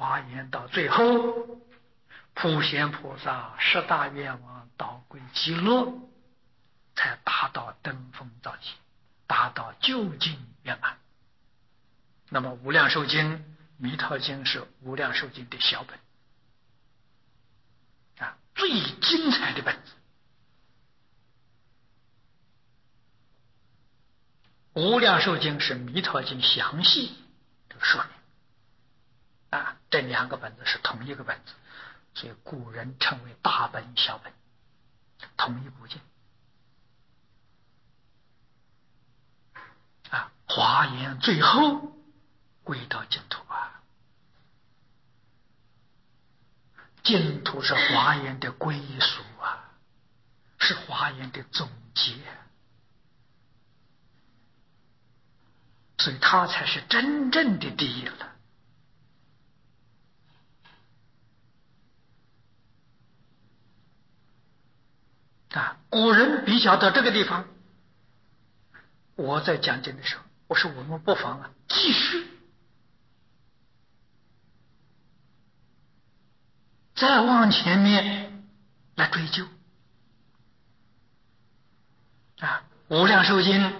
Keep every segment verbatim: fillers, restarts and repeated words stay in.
华严到最后，普贤菩萨十大愿望导归极乐，才达到登峰造极，达到究竟圆满。那么无量寿经、弥陀经是无量寿经的小本啊，最精彩的本子。无量寿经是弥陀经详细的说明啊，这两个本子是同一个本子，所以古人称为大本小本，同一部经啊。华严最后归到净土啊，净土是华严的归属啊，是华严的总结，所以它才是真正的第一了。啊，古人比较到这个地方，我在讲经的时候，我说我们不妨啊继续再往前面来追究啊。无量寿经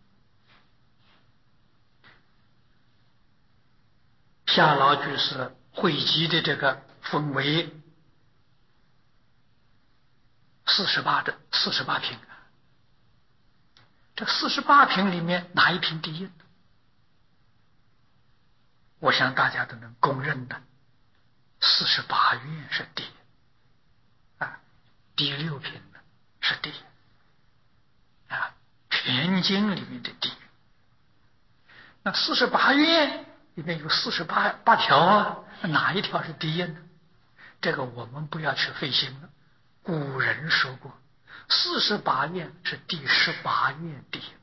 夏老居士汇集的这个分为四十八的四十八品，这四十八品里面哪一品第一呢？我想大家都能公认的，四十八愿是第一啊，第六品呢是第一啊，全经里面的第一。那四十八愿里面有四十八八条啊，哪一条是第一呢？这个我们不要去费心了。古人说过，四十八愿是第十八愿第一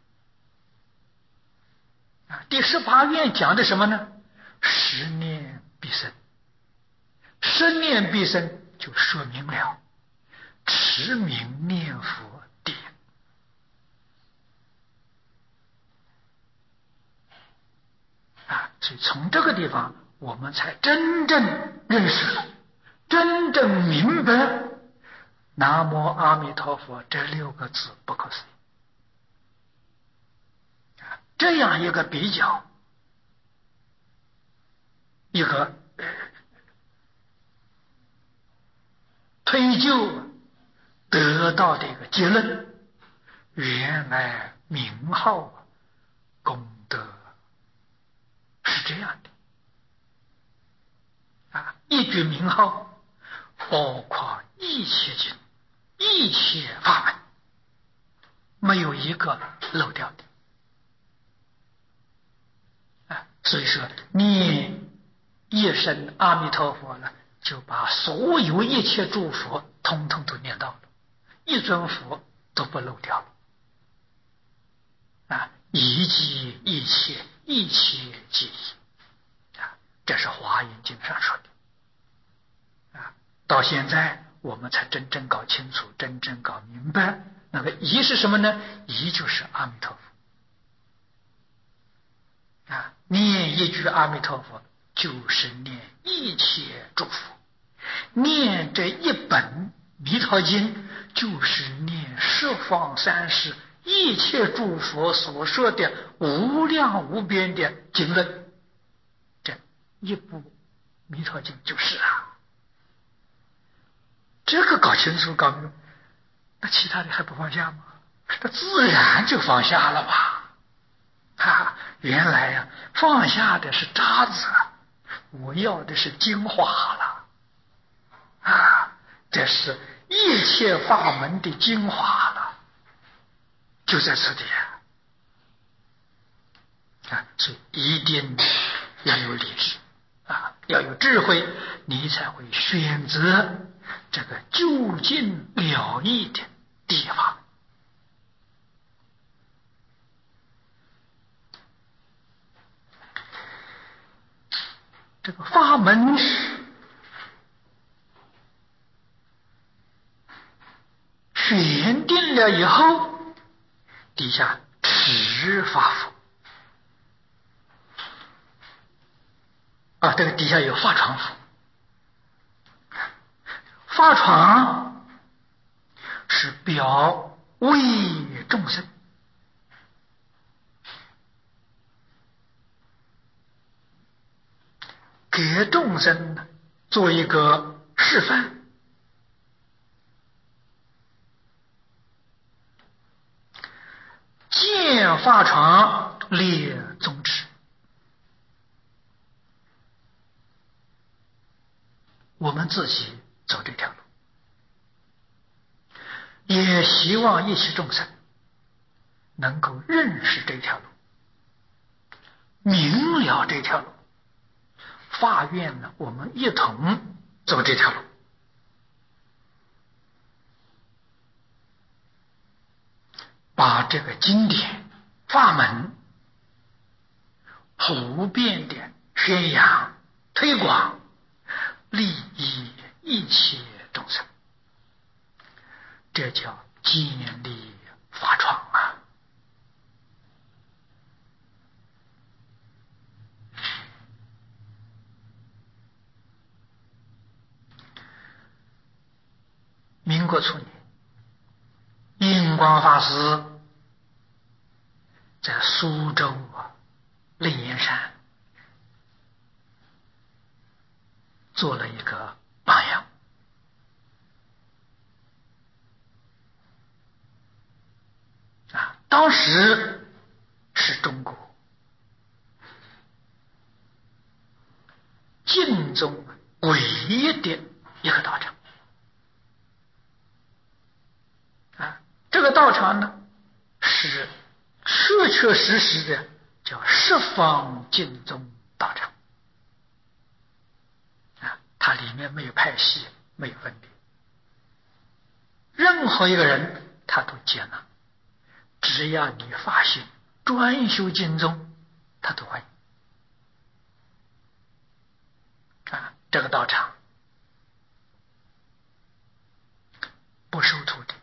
啊。第十八愿讲的什么呢？十念必生，十念必生就说明了持名念佛第一啊。所以从这个地方，我们才真正认识了，真正明白南无阿弥陀佛这六个字不可思议啊。这样一个比较，一个推究得到的一个结论，原来名号功德是这样的啊。一句名号包括一切经、一切法门，没有一个漏掉的啊。所以说念一声阿弥陀佛呢，就把所有一切诸佛通通都念到了，一尊佛都不漏掉了啊。一即一切，一切即一啊，这是华严经上说的啊。到现在我们才真正搞清楚，真正搞明白，那个一是什么呢？一就是阿弥陀佛啊，念一句阿弥陀佛就是念一切诸佛，念这一本弥陀经就是念十方三世一切诸佛所说的无量无边的经论，这一部弥陀经就是啊。这个搞清楚搞明白，那其他的还不放下吗？那自然就放下了吧啊。原来呀、啊，放下的是渣子，我要的是精华了啊！这是一切法门的精华了，就在此地啊！所以一定要有理智啊，要有智慧，你才会选择这个究竟了义的地方。这个法门选定了以后，底下持法服啊，这个底下有法床符。法床是表为众生，给众生呢做一个示范。见法床列宗旨，我们自己走这条路，也希望一切众生能够认识这条路，明了这条路。发愿呢，我们一同走这条路。把这个经典法门普遍的宣扬推广，利益一切众生，这叫建立法床啊！民国初年，印光法师在苏州啊灵岩山做了一个榜样啊，当时是中国晋中唯一的一个道场啊，这个道场呢是确确实实的叫十方净宗道场啊，它里面没有派系，没有分别，任何一个人他都接纳，只要你发心专修净宗，他都欢迎啊。这个道场不收徒弟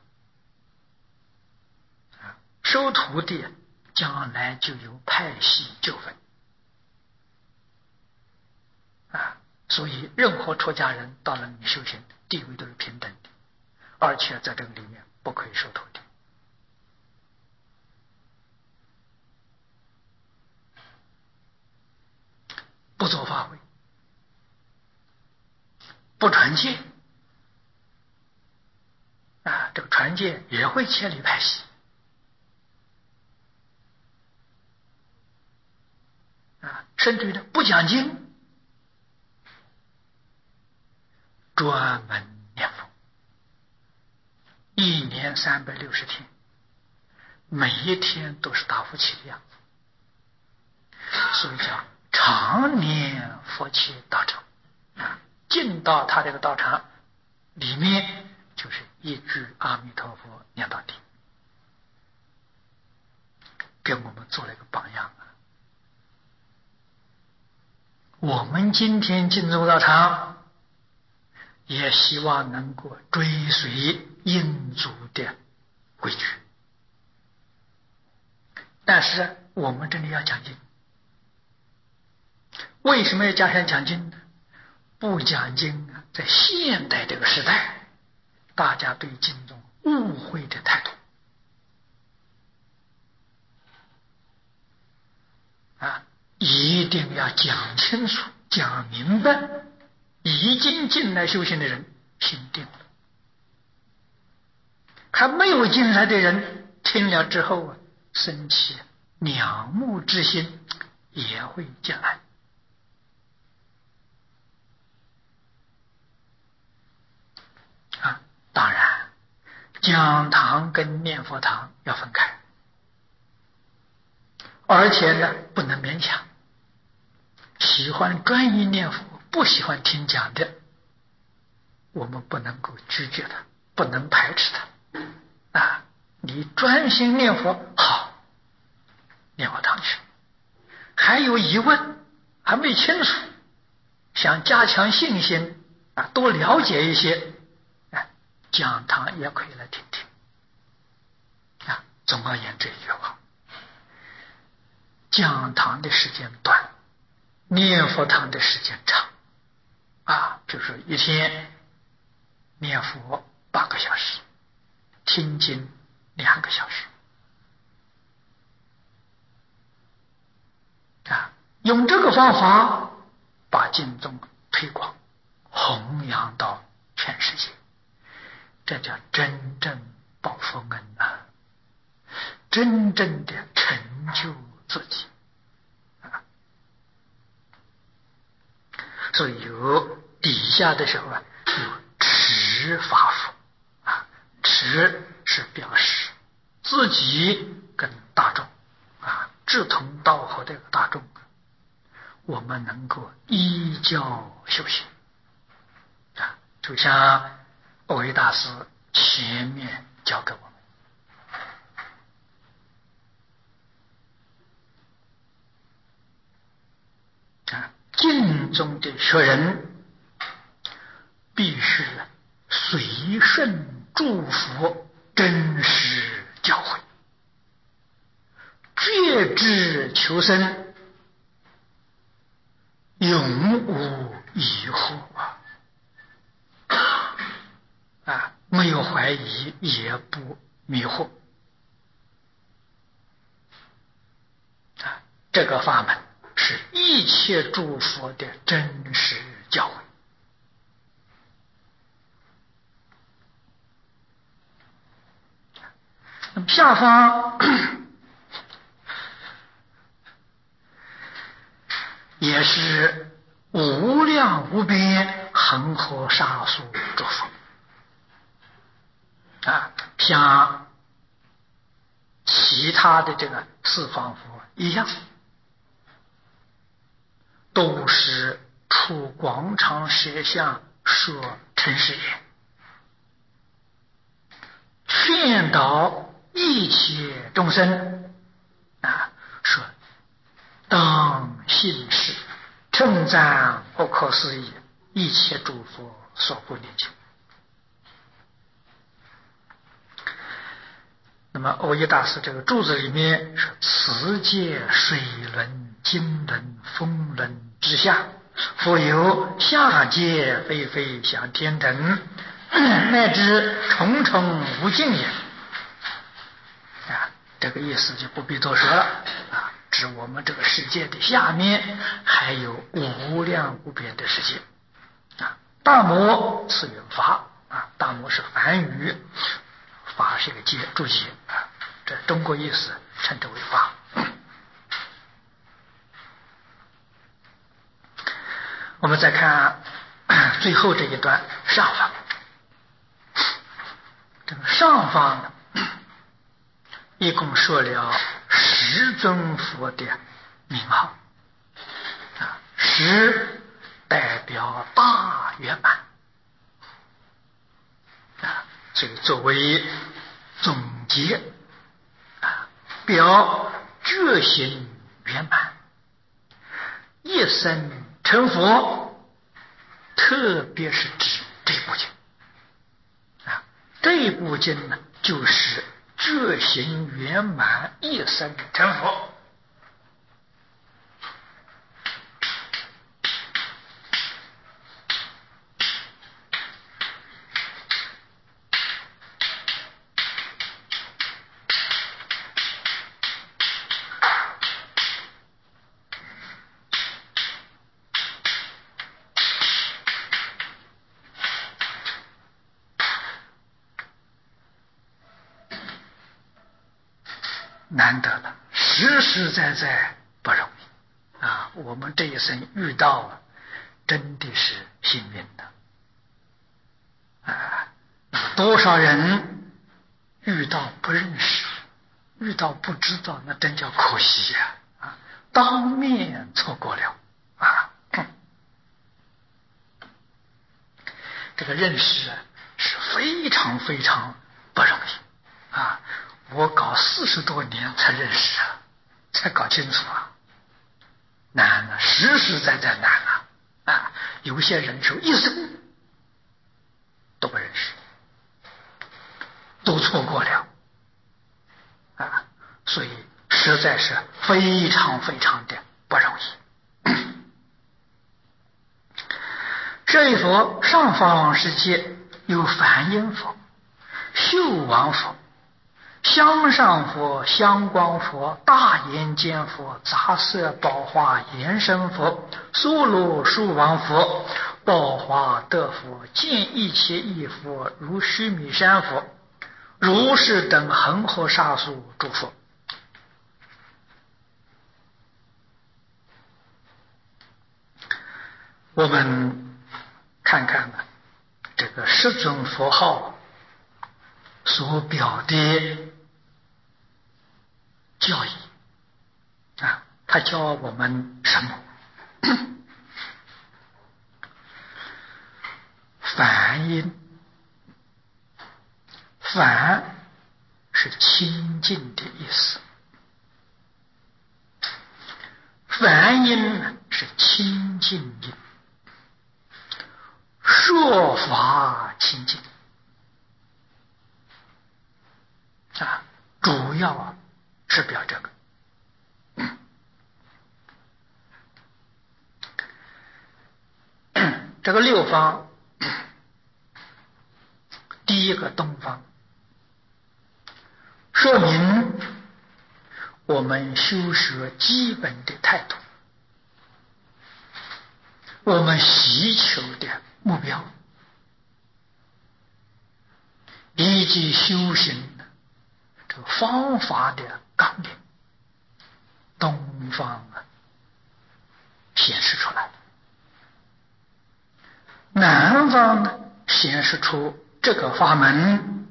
啊，收徒弟将来就有派系纠纷啊，所以任何出家人到了你修行，地位都是平等的，而且在这个里面不可以收徒弟。不做法会，不传戒啊，这个传戒也会牵离派系啊，甚至于呢不讲经，专门念佛，一年三百六十天，每一天都是大佛起的样子，所以叫常年佛起道场啊。进到他这个道场里面，就是一句阿弥陀佛念到底，给我们做了一个榜样啊。我们今天进入道场，也希望能够追随印祖的规矩，但是我们这里要讲经。为什么要加强讲经呢？不讲经啊，在现代这个时代，大家对经中误会的态度啊，一定要讲清楚、讲明白。已经进来修行的人心定了，还没有进来的人听了之后啊，生起仰慕之心，也会进来啊。当然，讲堂跟念佛堂要分开，而且呢，不能勉强。喜欢专一念佛，不喜欢听讲的，我们不能够拒绝他，不能排斥他啊。你专心念佛好，念佛堂去。还有疑问，还没清楚，想加强信心啊，多了解一些，啊，讲堂也可以来听听啊。总而言之一句话，讲堂的时间短， 念佛堂的时间长啊，就是一天念佛八个小时，听经两个小时啊，用这个方法把经宗推广弘扬到全世界，这叫真正报佛恩啊，真正的成就自己啊。所以有底下的时候啊，有持法佛啊，持是表示自己跟大众啊志同道合的大众，我们能够依教修行啊，就像蕅益大师前面教给我们啊，经中的学人必须随顺诸佛真实教诲，决志求生，永无疑惑啊！啊，没有怀疑，也不迷惑啊！这个法门是一切诸佛的真实教诲。那么下方也是无量无边恒河沙数诸佛啊，像其他的这个四方佛一样，都是出广长舌相说尘世言，劝导一切众生啊，说当信是称赞不可思议，一切诸佛所不念经。那么蕅益大师这个注子里面说，此界水轮、金轮、风轮之下，复有下界飞飞向天等，乃至重重无尽也。啊，这个意思就不必多说了啊，指我们这个世界的下面还有无量无边的世界啊。大摩次元法啊，大摩是梵语，法是一个解注解啊，这中国意思称之为法。我们再看最后这一段上方，这个上方呢，一共说了十尊佛的名号啊，十代表大圆满啊，所以作为总结啊，表觉行圆满，一生成佛，特别是指这部经啊，这部经呢，就是觉行圆满，一生成佛。难得了，实实在在不容易啊！我们这一生遇到，真的是幸运的啊！那么多少人遇到不认识，遇到不知道，那真叫可惜呀！啊，当面错过了啊！这个认识是非常非常不容易啊！我搞四十多年才认识啊，才搞清楚啊，难了，实实在在难了啊！有些人说一生都不认识，都错过了啊，所以实在是非常非常的不容易。 舍利佛，上方世界有梵音佛、秀王佛、香上佛、香光佛、大眼见佛、杂色宝华延伸佛、娑罗树王佛、宝华德佛、见一切义佛、如须弥山佛、如是等恒河沙数诸佛。我们看看呢，这个十尊佛号所表的教义啊，他教我们什么？梵音，梵是清净的意思，梵音是清净音，说法清净啊，主要是表这个。这个六方，第一个东方，说明我们修学基本的态度，我们希求的目标，以及修行的这个方法的纲领，东方啊显示出来。南方呢，显示出这个法门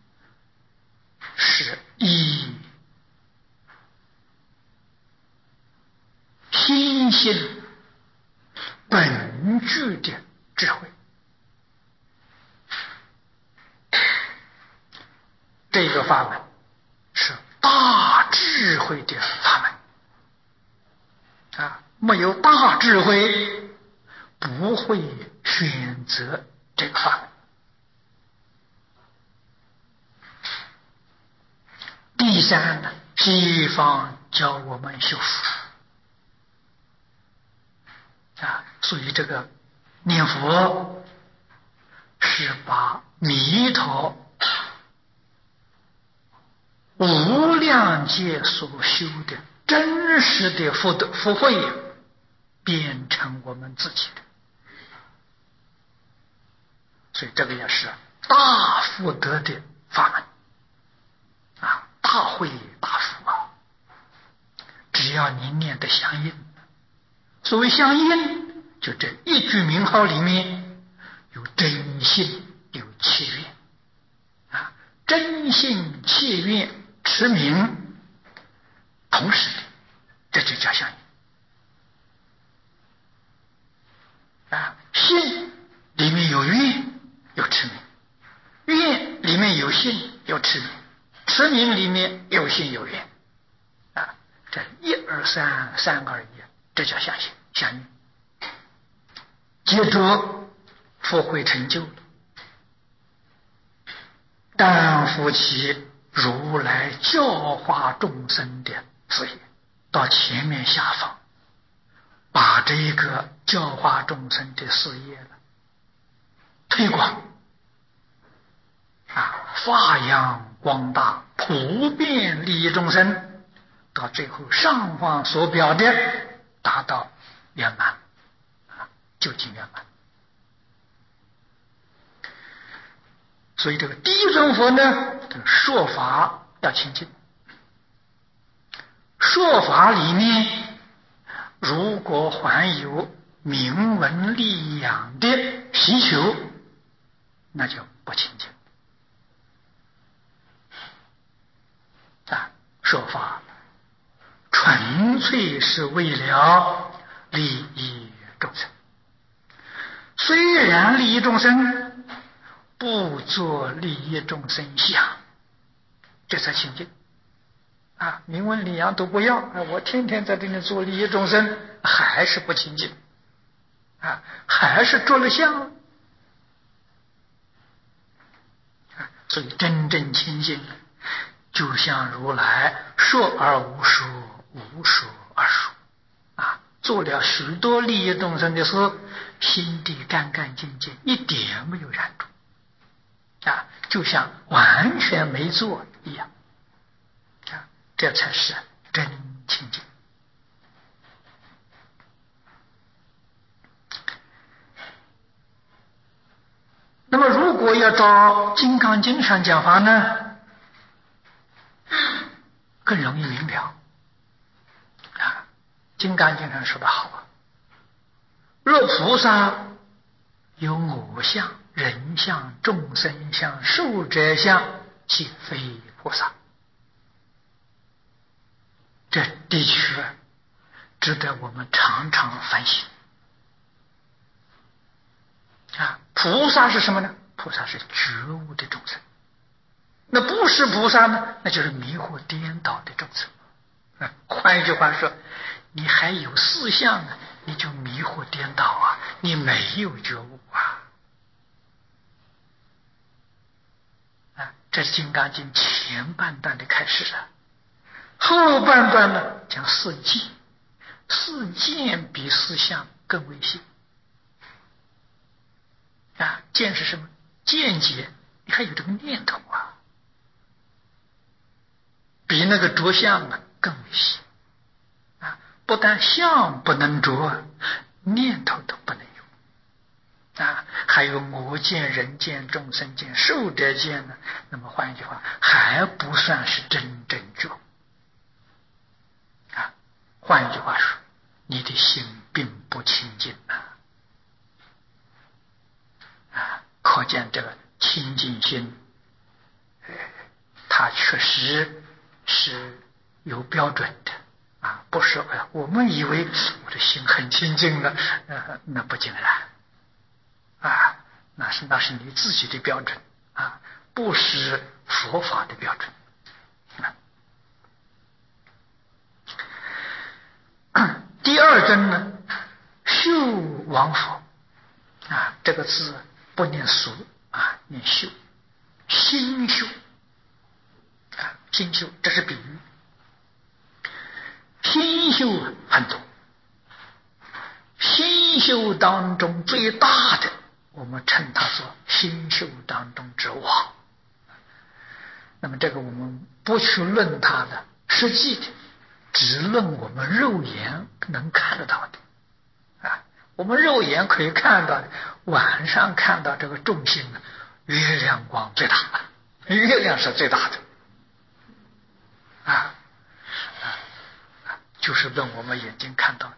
是以心性本具的智慧，这个法门是大智慧的法门啊，没有大智慧不会选择这个法门。第三呢，西方教我们修福啊，所以这个念佛是把弥陀无量劫所修的真实的福德福慧变成我们自己的，所以这个也是大福德的法门啊，大慧大福啊！只要你念得相应，所谓相应，就这一句名号里面有真信，有切愿啊，真信切愿持名同时的，这就叫相应啊。信里面有愿，有持名；愿里面有信，有持名；持名里面有信有愿啊。这一而三，三而一，这叫相信相应。接着佛会成就了，担负起如来教化众生的事业，到前面下方把这个教化众生的事业了推广啊，发扬光大，普遍利益众生，到最后上方所表的达到圆满啊，究竟圆满。所以这个第一尊佛呢，这个说法要清净，说法里面如果还有名闻利养的需求，那就不清净啊。说法纯粹是为了利益众生，虽然利益众生，不做利益众生想，这才清净啊！名闻利养都不要，我天天在这里做利益众生，还是不清净啊，还是做了相啊！所以真正清净，就像如来说而无说，无说而说啊， 做了许多利益众生的事，心地干干净净，一点没有染着啊，就像完全没做一样啊，这才是真清净。那么如果要照《金刚经》上讲法呢，更容易明了啊。《金刚经》上说的好啊，若菩萨有我相、人相、众生相、寿者相，即非菩萨。这的确值得我们常常反省啊。菩萨是什么呢？菩萨是觉悟的众生。那不是菩萨呢，那就是迷惑颠倒的众生。啊，换一句话说，你还有四相呢，你就迷惑颠倒啊，你没有觉悟啊。啊，这是《金刚经》前半段的开始啊，后半段呢讲四见，四见比四相更为细。啊，见是什么？见解，你还有这个念头啊，比那个着相啊更为细啊！不但相不能着，念头都不能有啊！还有我见、人见、众生见、寿者见呢。那么换一句话，还不算是真正觉啊！换一句话说，你的心并不清净啊！啊，可见这个清净心，它确实是有标准的啊，不是哎呀，我们以为我的心很清净了，呃，那不尽然啊，那是那是你自己的标准啊，不是佛法的标准啊。第二根呢，修王佛啊，这个字不念俗啊，念修，心修啊，心修，这是比喻。心修很多，心修当中最大的，我们称它做心修当中之王。那么这个我们不去论它的实际的，只论我们肉眼能看得到的啊。我们肉眼可以看到的，晚上看到这个众星呢，月亮光最大，月亮是最大的啊，就是论我们眼睛看到的。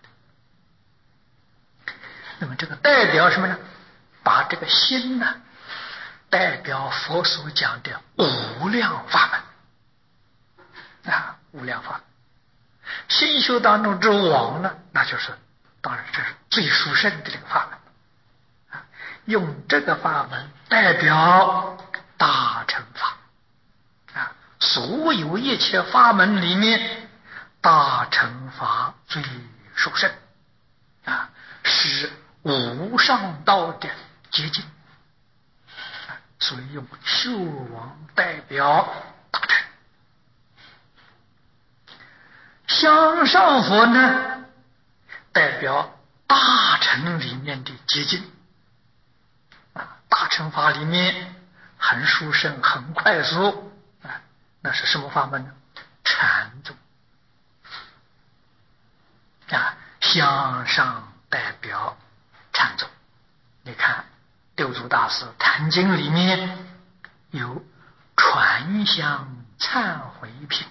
那么这个代表什么呢？把这个心呢，代表佛所讲的无量法门啊，无量法门。心修当中之王呢，那就是当然这是最殊胜的这个法门啊，用这个法门代表大乘法啊，所有一切法门里面，大乘法最殊胜啊，是无上道的结晶，所以用修王代表大乘。向上佛呢，代表大乘里面的结晶啊，大乘法里面很殊胜、很快速啊，那是什么法门呢？禅宗啊，向上代表禅宗。你看六祖大师《坛经》里面有传香忏悔品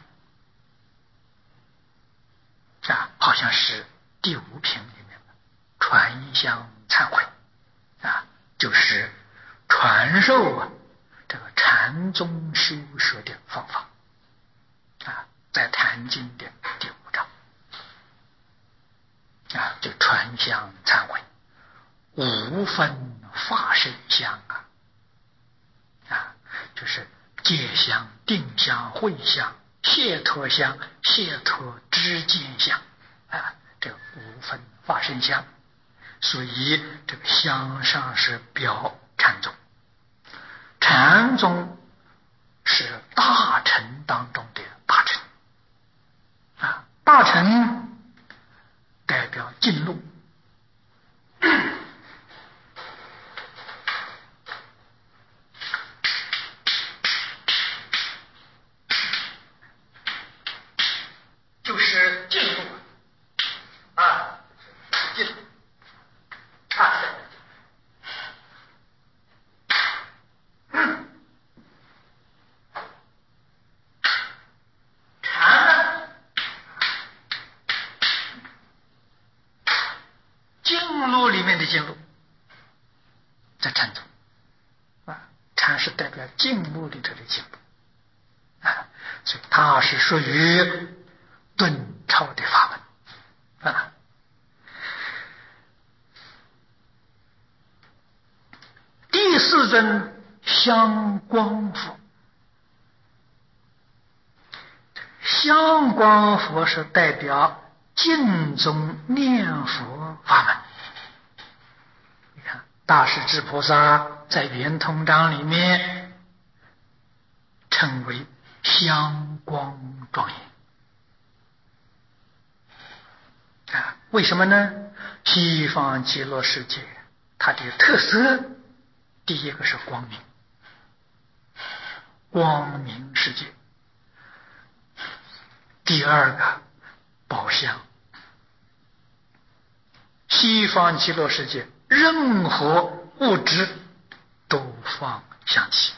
啊，好像是第五品里面的传香忏悔啊，就是传授啊这个禅宗修学的方法啊，在《坛经》的第五章啊，就传香忏悔，无分法身香啊，啊，就是戒香、定香、慧香、解脱香、解脱知见香啊，这个无分法身香。所以这个香上是表禅宗，禅宗是大乘当中的大乘啊，大乘代表近路。就是近路啊，近啊，嗯，禅呢，经路里面的经路，在禅宗啊，禅是代表经路里头的经路啊，所以它是属于顿超的法门啊。第四尊香光佛，香光佛是代表净宗念佛法门。你看大势至菩萨在圆通章里面称为香光庄严啊，为什么呢？西方极乐世界它的特色，第一个是光明，光明世界；第二个宝香。西方极乐世界任何物质都放香气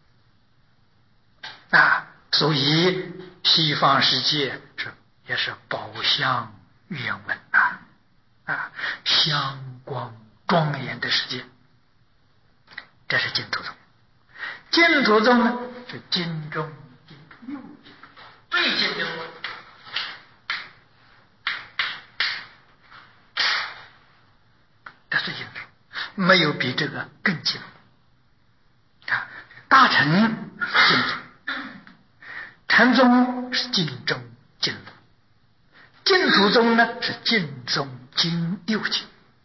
啊，所以西方世界是也是宝香圆文啊啊，香光庄严的世界。这是净土宗。净土宗呢是经中经六经最近的路，这是净土，没有比这个更近啊。大乘净土，禅宗是经中经路，净土宗呢是经中经六经。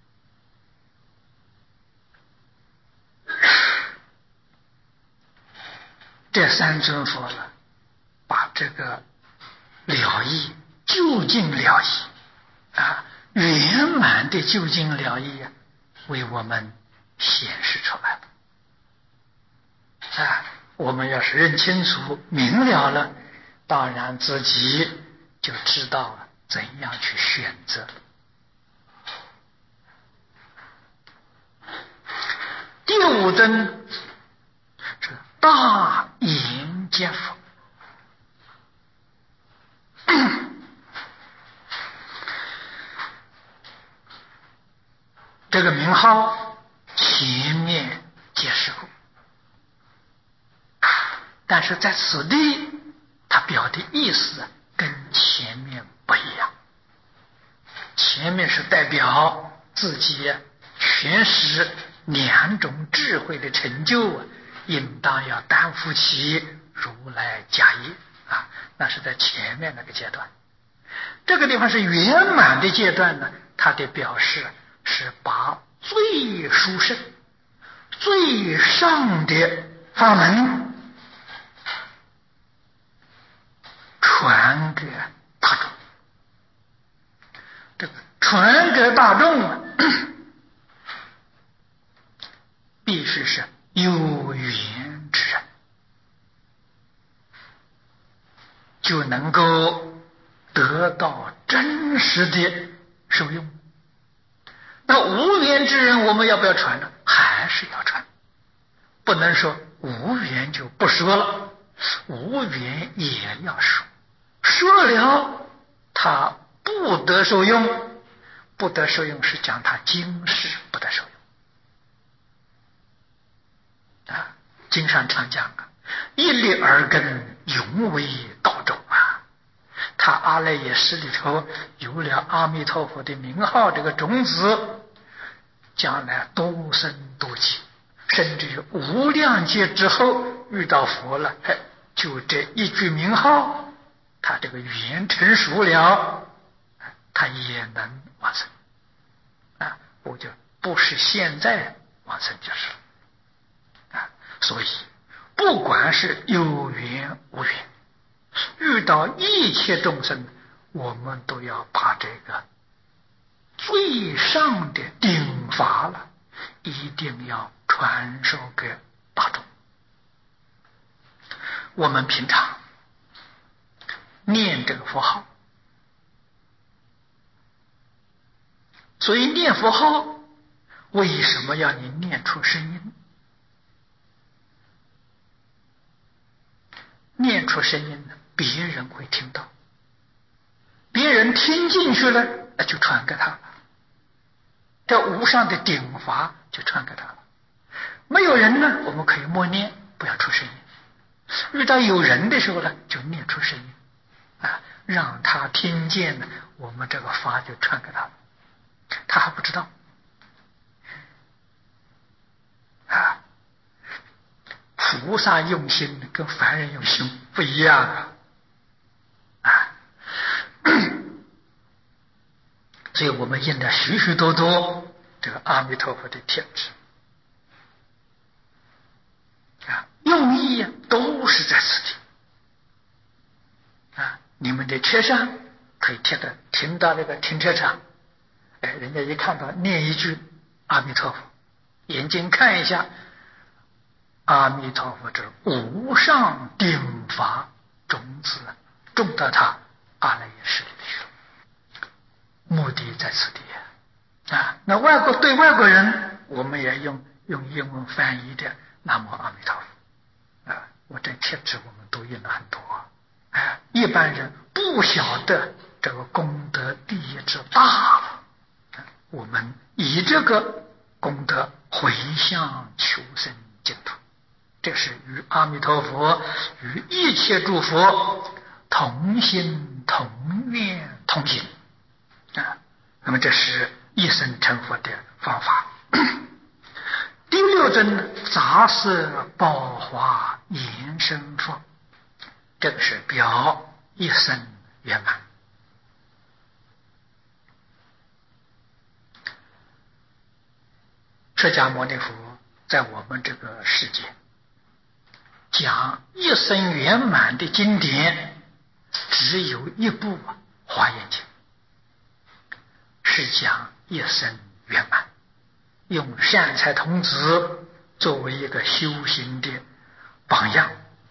这三尊佛呢，把这个了义究竟了义啊，圆满的究竟了义啊，为我们显示出来了啊。我们要是认清楚明了了，当然自己就知道怎样去选择了。第五尊是大眼见佛，这个名号前面解释过，但是在此地它表的意思跟前面不一样。前面是代表自己全是两种智慧的成就啊，应当要担负起如来家业啊，那是在前面那个阶段。这个地方是圆满的阶段呢，它的表示是把最殊胜、最上的法门传给大众。这个传给大众啊，必须是有缘之人，就能够得到真实的受用。那无缘之人，我们要不要传呢？还是要传，不能说无缘就不说了，无缘也要说。说了，他不得受用，不得受用是讲他今世不得受用啊。经上常讲啊，一粒耳根，永为道种啊。他阿赖耶识里头有了阿弥陀佛的名号，这个种子，将来多生多劫，甚至于无量劫之后遇到佛了，哎，就这一句名号，他这个缘成熟了，他也能往生啊。我就不是现在往生就是了啊。所以不管是有缘无缘，遇到一切众生，我们都要把这个最上的顶法了，一定要传授给大众。我们平常念这个佛号，所以念佛号为什么要你念出声音？念出声音呢，别人会听到，别人听进去了，那就传给他了，这无上的顶法就传给他了。没有人呢，我们可以默念，不要出声音；遇到有人的时候呢，就念出声音啊，让他听见呢，我们这个法就传给他了，他还不知道啊。菩萨用心跟凡人用心不一样啊，啊，所以我们印了许许多多这个阿弥陀佛的帖子啊，用意啊都是在此地啊。你们的车上可以贴的，停到那个停车场，哎，人家一看到念一句阿弥陀佛，眼睛看一下。阿弥陀佛之无上顶法种子种到他阿赖耶识里去了，目的在此地啊。那外国对外国人，我们也用用英文翻译的南无阿弥陀佛啊。我这贴纸我们都印了很多啊。一般人不晓得这个功德利益之大了，我们以这个功德回向求生净土。这是与阿弥陀佛、与一切诸佛同心、同愿、同行啊。那么这是一生成佛的方法。第六尊杂色宝华延伸佛，这个是表一生圆满。释迦牟尼佛在我们这个世界讲一生圆满的经典，只有一部《华严经》，是讲一生圆满，用善财童子作为一个修行的榜样。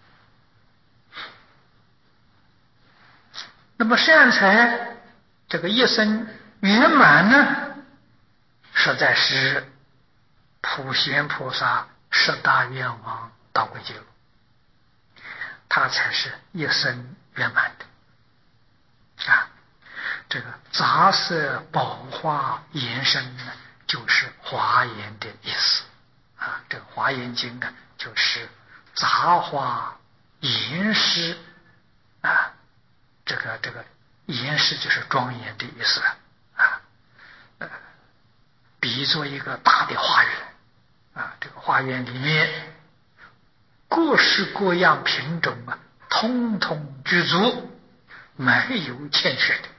那么善财这个一生圆满呢，实在是普贤菩萨十大愿望到归结，他才是一生圆满的啊。这个杂色宝华延伸呢，就是华严的意思啊。这个华严经呢，就是杂华严饰啊。这个这个严饰就是庄严的意思啊。呃，比作一个大的花园啊。这个花园里面各式各样品种啊，通通具足，没有欠缺的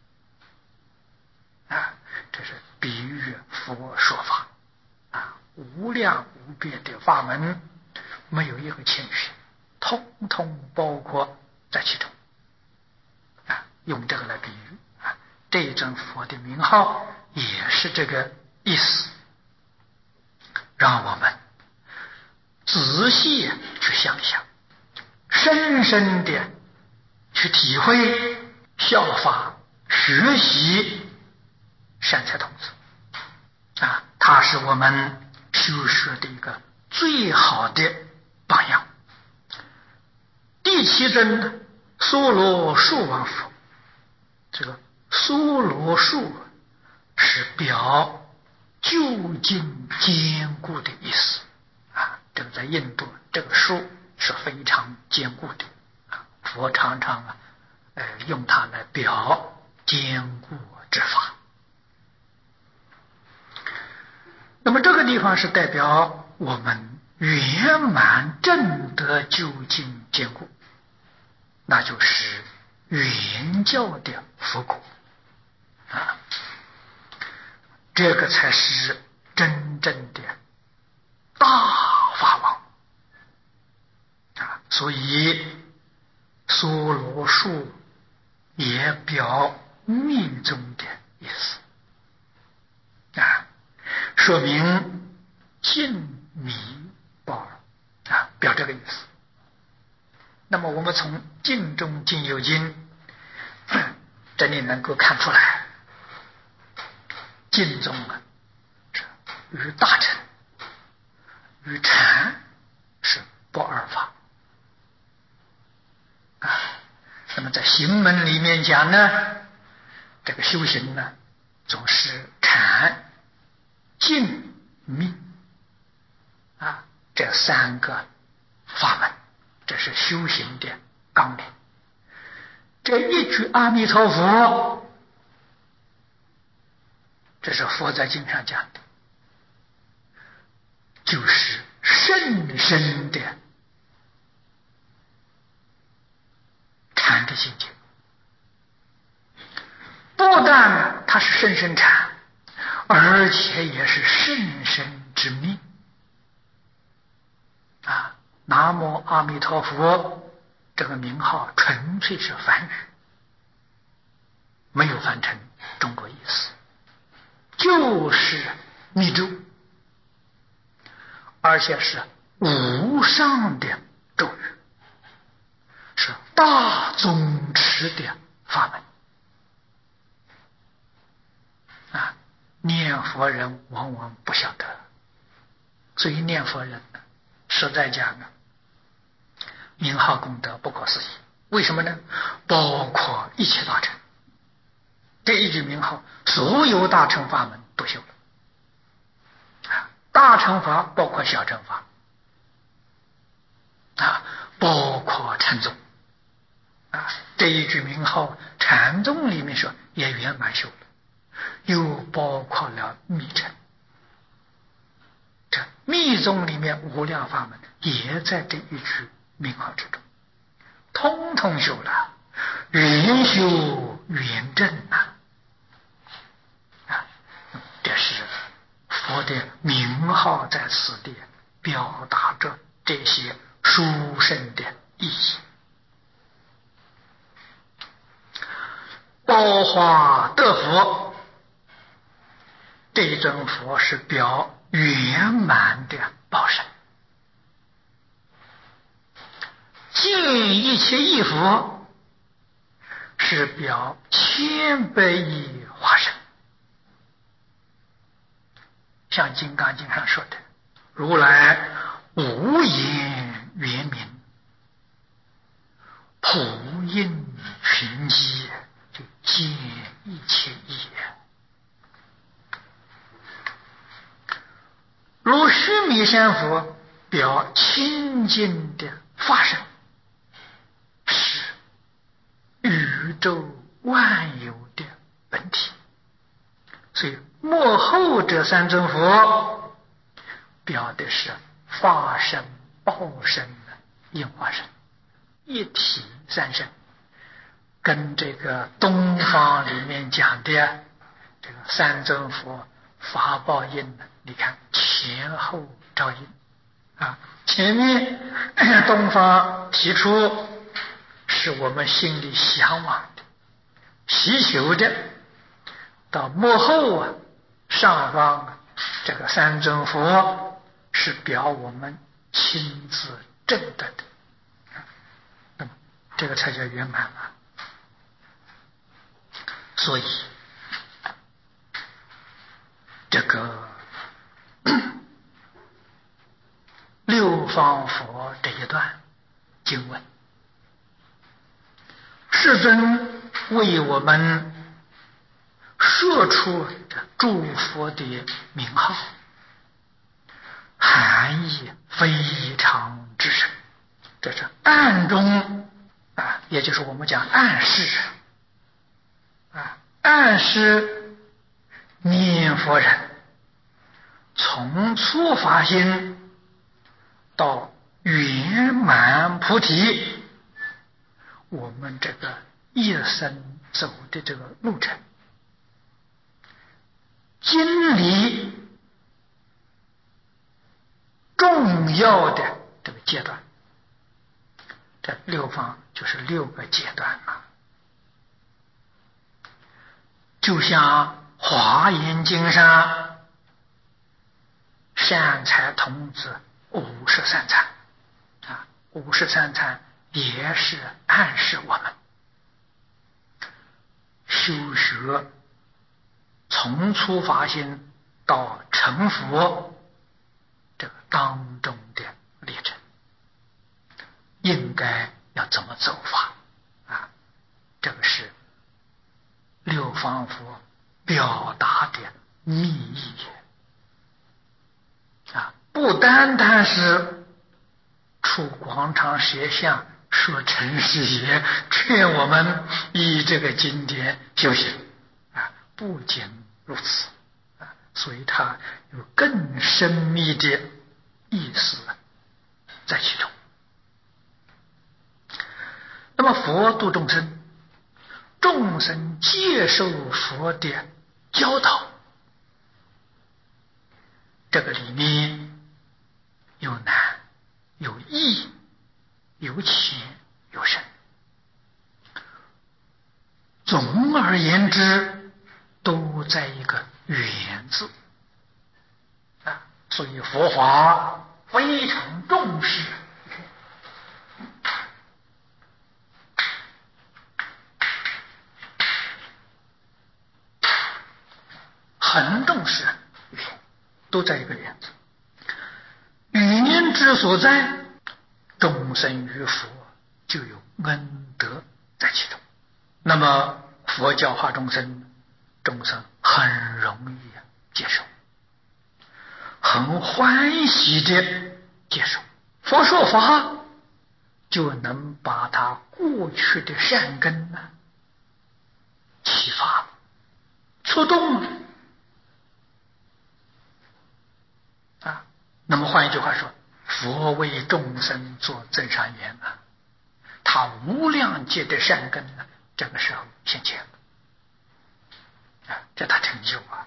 啊。这是比喻佛说法啊，无量无边的法门，没有一个欠缺，通通包括在其中啊。用这个来比喻啊，这一尊佛的名号也是这个意思，让我们仔细去想想，深深的去体会、效法、学习善财童子啊，他是我们修学的一个最好的榜样。第七尊娑罗树王佛，这个娑罗树是表究竟坚固的意思啊。这个在印度，这个树是非常坚固的啊。佛常常啊，呃，用它来表坚固之法。那么这个地方是代表我们圆满正德究竟坚固，那就是圆教的佛果啊。这个才是真正的大法王啊。所以娑罗树也表密宗的意思说明净迷报耳啊，表这个意思。那么我们从净中净有经这里能够看出来，净中啊与大乘与禅是不二法啊。那么在行门里面讲呢，这个修行呢总是禅净密啊这三个法门，这是修行的纲领。这一句阿弥陀佛，这是佛在经上讲的，就是深深的禅的境界。不但它是深深禅，而且也是甚深之密啊！南无阿弥陀佛这个名号纯粹是梵语，没有翻成中国意思，就是密咒，而且是无上的咒语，是大宗持的法门啊！念佛人往往不晓得，所以念佛人实在讲啊，名号功德不可思议。为什么呢？包括一切大乘，这一句名号，所有大乘法门都修了啊！大乘法包括小乘法啊，包括禅宗啊，这一句名号，禅宗里面说也圆满修了，又包括了密乘。这密宗里面无量法门也在这一句名号之中，通通修了，圆修圆正啊！啊，这是佛的名号在此地表达着这些殊胜的意义。报化得佛，这尊佛是表圆满的报身，见一切义佛是表千百亿化身。像《金刚经》上说的，如来无言圆明，普应群机，就见一切义。如须弥山佛表清净的法身，是宇宙万有的本体。所以幕后这三尊佛表的是法身、报身、应化身，一体三身，跟这个东方里面讲的这个三尊佛法报应呢，你看前后照应啊。前面东方提出是我们心里向往的、祈求的，到幕后啊，上方啊，这个三尊佛是表我们亲自证得的，那么这个才叫圆满了。所以这个六方佛这一段经文，世尊为我们说出诸佛的名号，含义非常之深，这是暗中啊，也就是我们讲暗示啊，暗示念佛人从初发心到圆满菩提，我们这个一生走的这个路程，经历重要的这个阶段，这六方就是六个阶段嘛。就像华严经上善财童子五十三参啊，五十三参也是暗示我们修学从初发心到成佛这个当中的历程，应该要怎么走法啊？这个是六方佛表达的密意啊，不单单是出广场摄像说尘世也，劝我们以这个经典修行啊，不仅如此啊，所以它有更深密的意思在其中。那么佛度众生，众生接受佛的教导，这个里面有难有易有浅有深，总而言之都在一个缘字啊，所以佛法非常重视很重视缘，都在一个缘字。缘之所在，众生与佛就有恩德在其中。那么佛教化众生，众生很容易接受，很欢喜的接受。佛说法就能把他过去的善根呢启发触动了啊。那么换一句话说，佛为众生做增上缘啊，他无量劫的善根呢，这个时候现前了啊，这他成就啊。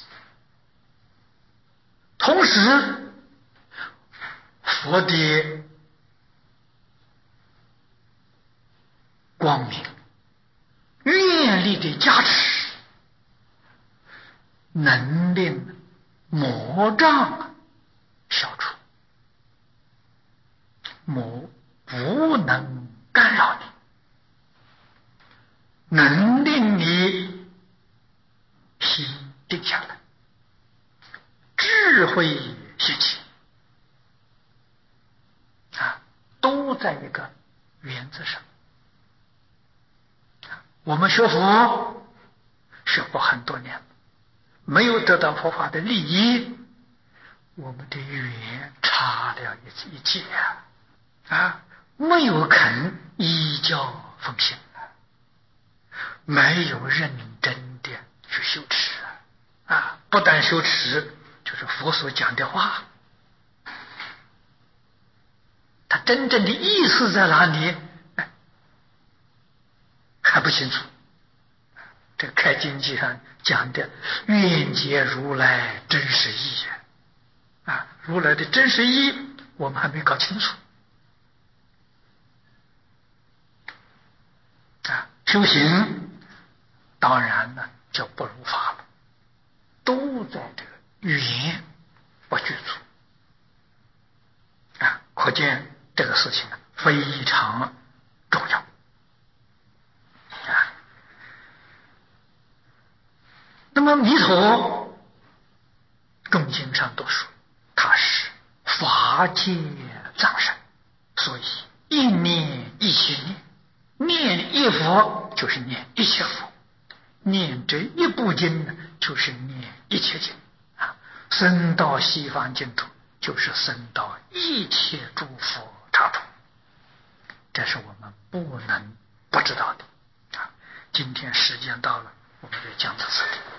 同时佛的光明愿力的加持，能令魔障消除，魔不能干扰你，能令你心定下来，智慧兴起啊，都在一个原则上。我们学佛学佛很多年了，没有得到佛法的利益，我们的缘差了一截啊，没有肯依教奉行，没有认真的去修持啊，不但修持，就是佛所讲的话，他真正的意思在哪里还不清楚。这开经记上讲的愿解如来真实义啊，如来的真实义我们还没搞清楚啊，修行当然呢就不如法了，都在这个缘不具足啊，可见这个事情非常重要啊。那么弥陀众经上都说他是法界藏身，所以一念一切念，念一佛就是念一切佛，念这一部经呢就是念一切经啊，生到西方净土就是生到一切诸佛刹土，这是我们不能不知道的啊。今天时间到了，我们就讲到这里。